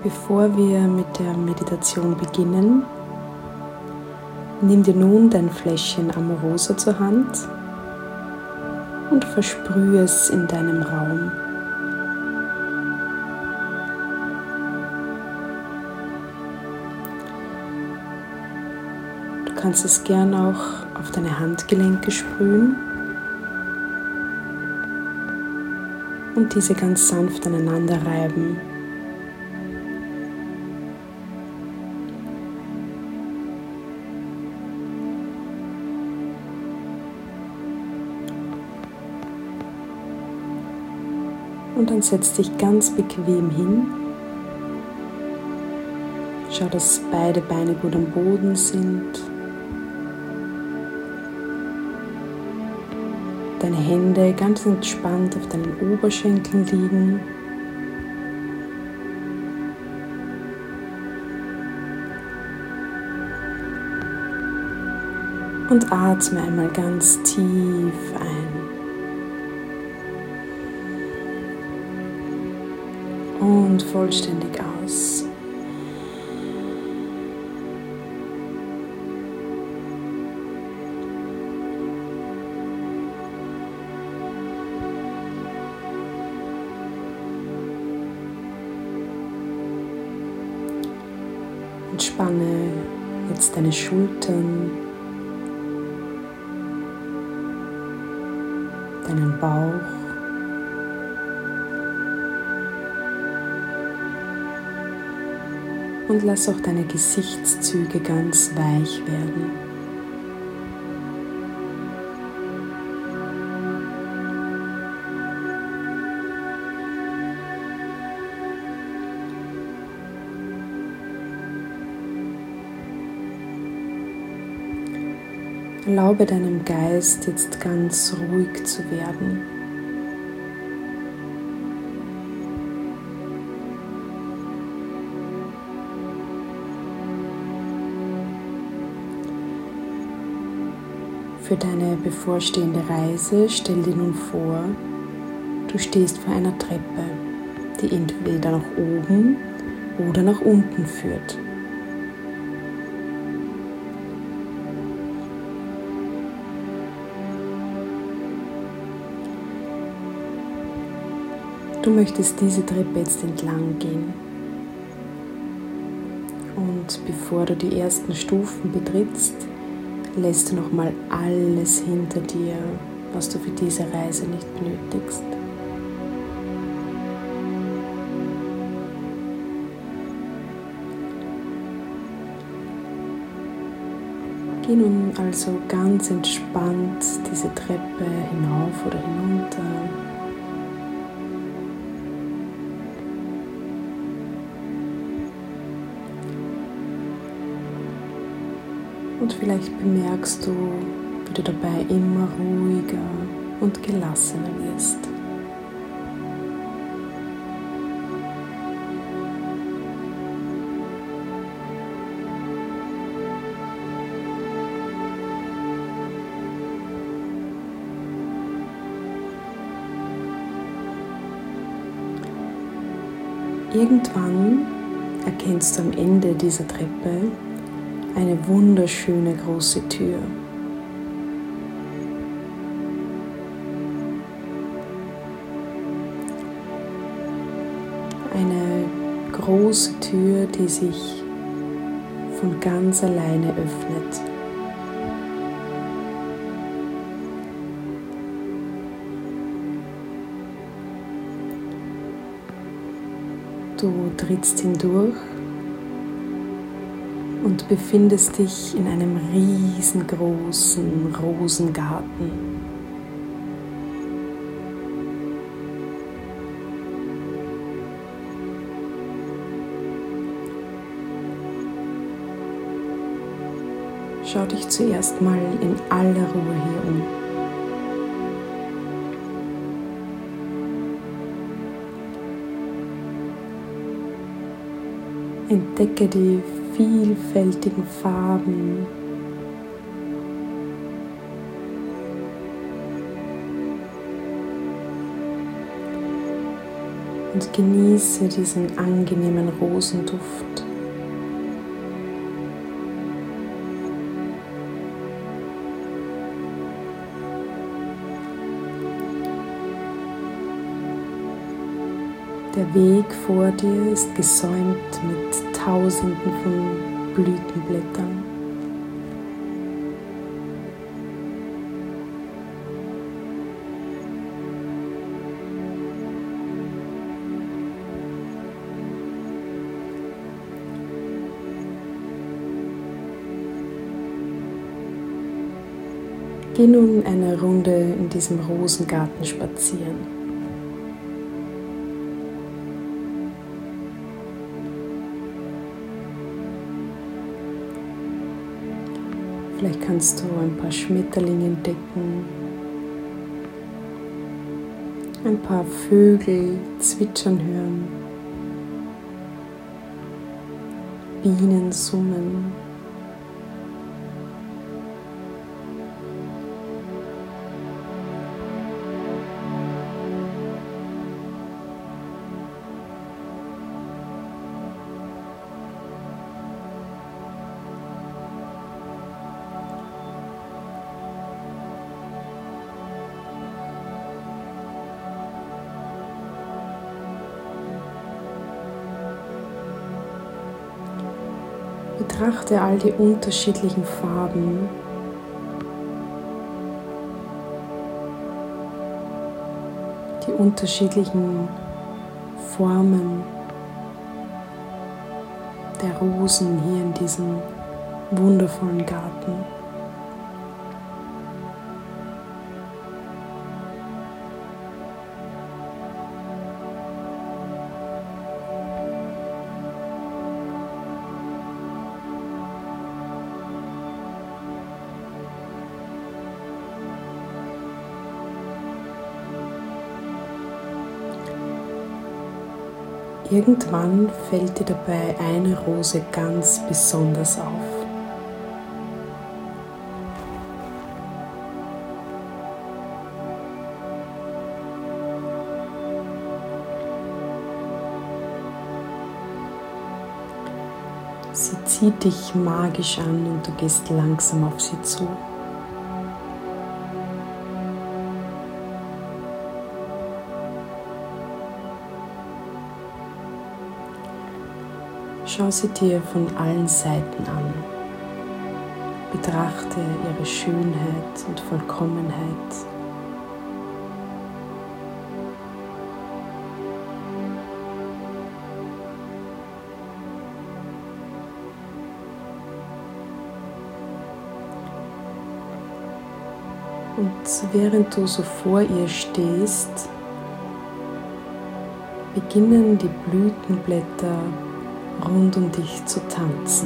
Bevor wir mit der Meditation beginnen, nimm dir nun dein Fläschchen Amorosa zur Hand und versprühe es in deinem Raum. Du kannst es gern auch auf deine Handgelenke sprühen und diese ganz sanft aneinander reiben. Und dann setz dich ganz bequem hin. Schau, dass beide Beine gut am Boden sind. Deine Hände ganz entspannt auf deinen Oberschenkeln liegen. Und atme einmal ganz tief ein. Und vollständig aus. Entspanne jetzt deine Schultern, deinen Bauch. Und lass auch deine Gesichtszüge ganz weich werden. Erlaube deinem Geist jetzt ganz ruhig zu werden. Für deine bevorstehende Reise stell dir nun vor, du stehst vor einer Treppe, die entweder nach oben oder nach unten führt. Du möchtest diese Treppe jetzt entlang gehen. Und bevor du die ersten Stufen betrittst, lässt du nochmal alles hinter dir, was du für diese Reise nicht benötigst. Geh nun also ganz entspannt diese Treppe hinauf oder hinunter. Und vielleicht bemerkst du, wie du dabei immer ruhiger und gelassener wirst. Irgendwann erkennst du am Ende dieser Treppe eine wunderschöne große Tür. Eine große Tür, die sich von ganz alleine öffnet. Du trittst hindurch und befindest dich in einem riesengroßen Rosengarten. Schau dich zuerst mal in aller Ruhe hier um. Entdecke die vielfältigen Farben. und genieße diesen angenehmen Rosenduft. Der Weg vor dir ist gesäumt mit Tausenden von Blütenblättern. Geh nun eine Runde in diesem Rosengarten spazieren. Vielleicht kannst du ein paar Schmetterlinge entdecken, ein paar Vögel zwitschern hören, Bienen summen. Betrachte all die unterschiedlichen Farben, die unterschiedlichen Formen der Rosen hier in diesem wundervollen Garten. Irgendwann fällt dir dabei eine Rose ganz besonders auf. Sie zieht dich magisch an und du gehst langsam auf sie zu. Schau sie dir von allen Seiten an. Betrachte ihre Schönheit und Vollkommenheit. Und während du so vor ihr stehst, beginnen die Blütenblätter rund um dich zu tanzen.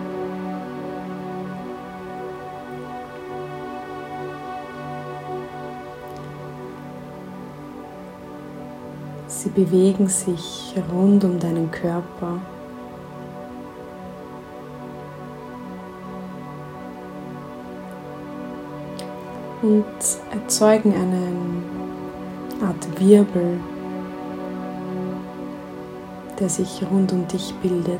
Sie bewegen sich rund um deinen Körper. Und erzeugen eine Art Wirbel, der sich rund um dich bildet.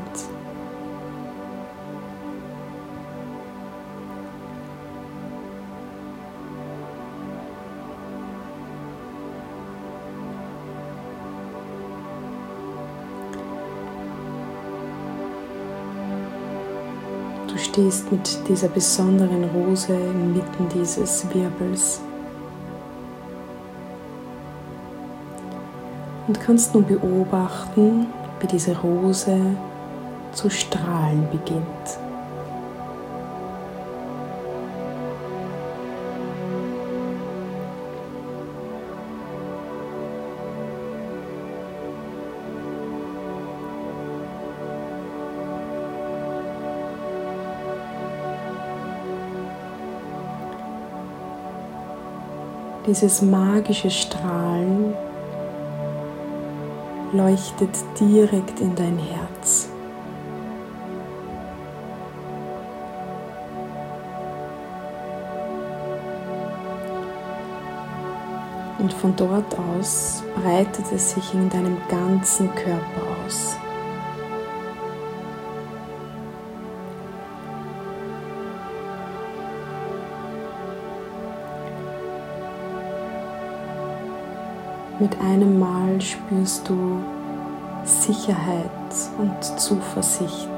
Du stehst mit dieser besonderen Rose inmitten dieses Wirbels und kannst nun beobachten, wie diese Rose zu strahlen beginnt. Dieses magische Strahlen leuchtet direkt in dein Herz. Und von dort aus breitet es sich in deinem ganzen Körper aus. Mit einem Mal spürst du Sicherheit und Zuversicht.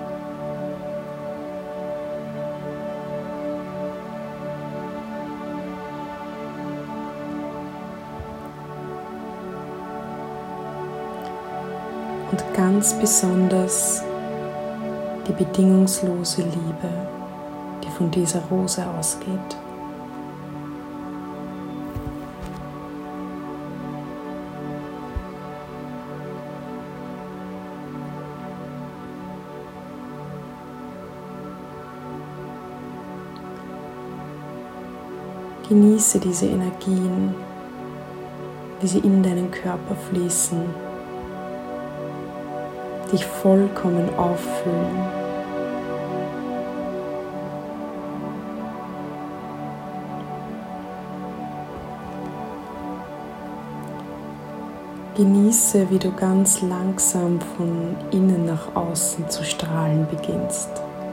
Und ganz besonders die bedingungslose Liebe, die von dieser Rose ausgeht. Genieße diese Energien, wie sie in deinen Körper fließen, dich vollkommen auffüllen. Genieße, wie du ganz langsam von innen nach außen zu strahlen beginnst.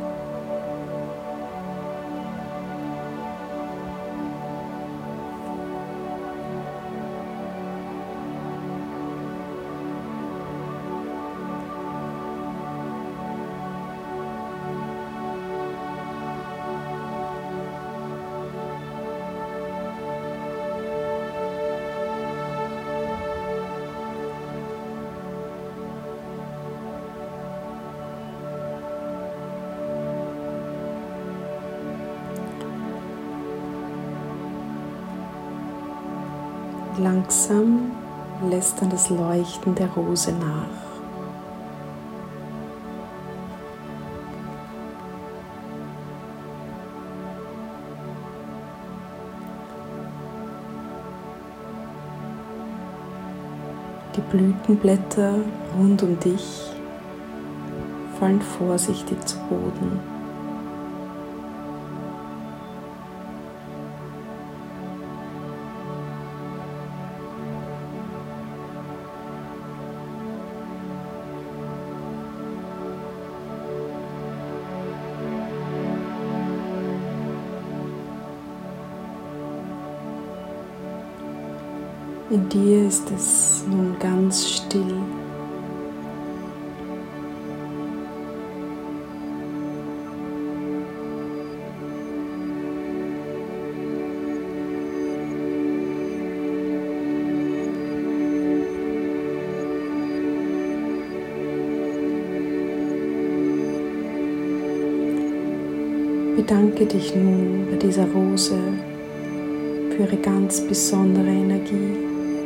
Langsam lässt dann das Leuchten der Rose nach. Die Blütenblätter rund um dich fallen vorsichtig zu Boden. In dir ist es nun ganz still. Bedanke dich nun bei dieser Rose für ihre ganz besondere Energie.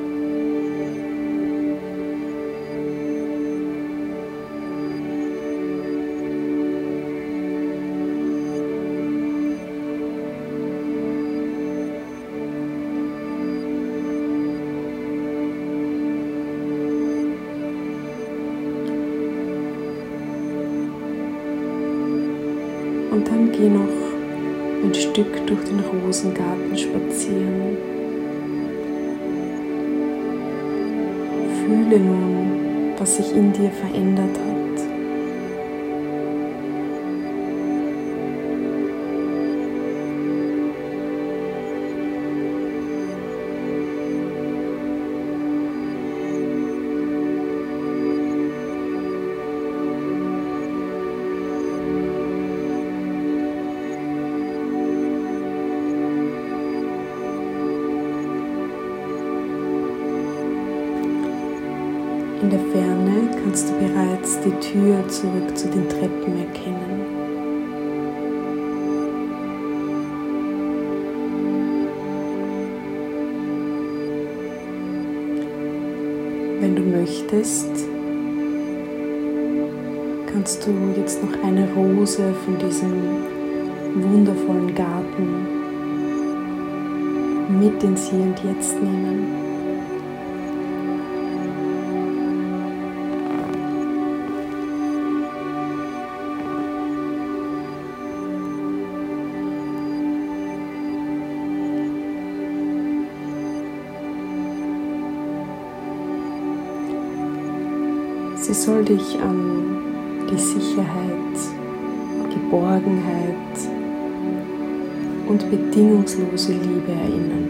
Und dann geh noch ein Stück durch den Rosengarten spazieren. Fühle nun, was sich in dir verändert hat. In der Ferne kannst du bereits die Tür zurück zu den Treppen erkennen. Wenn du möchtest, kannst du jetzt noch eine Rose von diesem wundervollen Garten mit ins Hier und Jetzt nehmen. Sie soll dich an die Sicherheit, Geborgenheit und bedingungslose Liebe erinnern.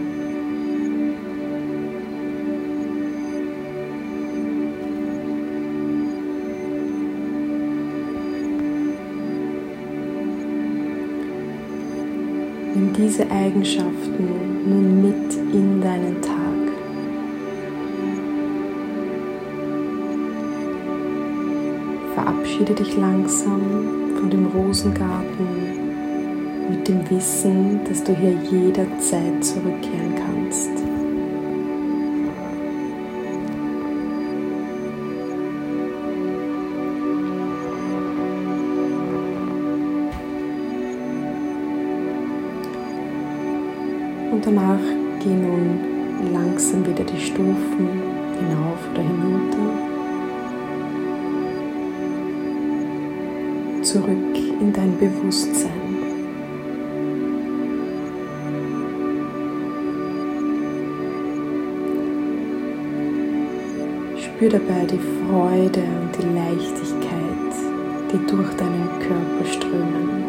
Nimm diese Eigenschaften nun mit in deinen Tag. Verabschiede dich langsam von dem Rosengarten mit dem Wissen, dass du hier jederzeit zurückkehren kannst. Und danach geh nun langsam wieder die Stufen hinauf oder hinunter. Zurück in dein Bewusstsein. Spür dabei die Freude und die Leichtigkeit, die durch deinen Körper strömen.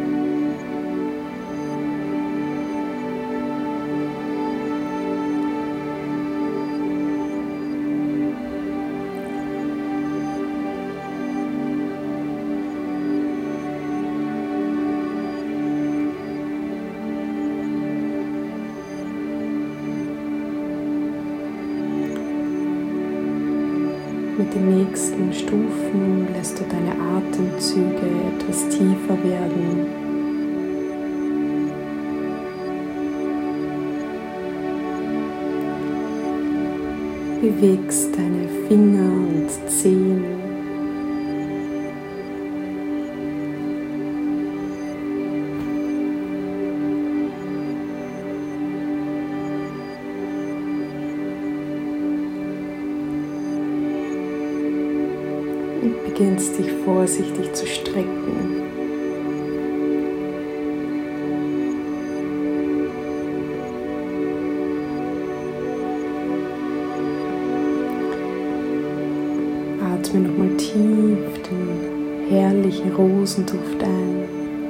Mit den nächsten Stufen lässt du deine Atemzüge etwas tiefer werden. Bewegst deine Finger und Zehen. Und beginnst dich vorsichtig zu strecken. Atme nochmal tief den herrlichen Rosenduft ein.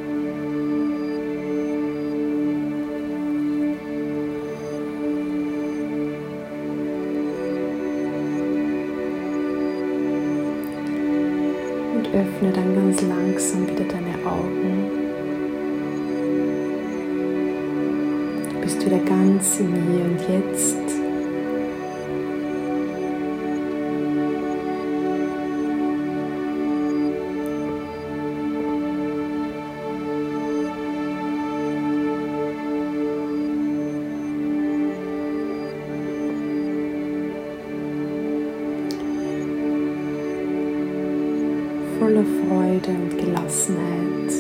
Öffne dann ganz langsam wieder deine Augen. Du bist wieder ganz im Hier und Jetzt. Voller Freude und Gelassenheit.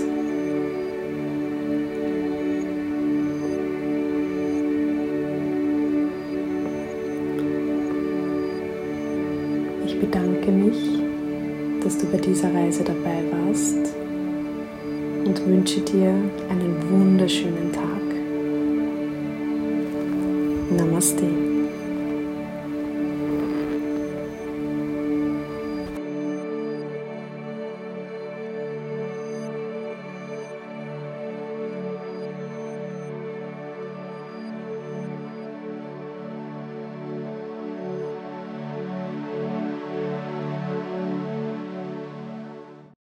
Ich bedanke mich, dass du bei dieser Reise dabei warst und wünsche dir einen wunderschönen Tag. Namaste.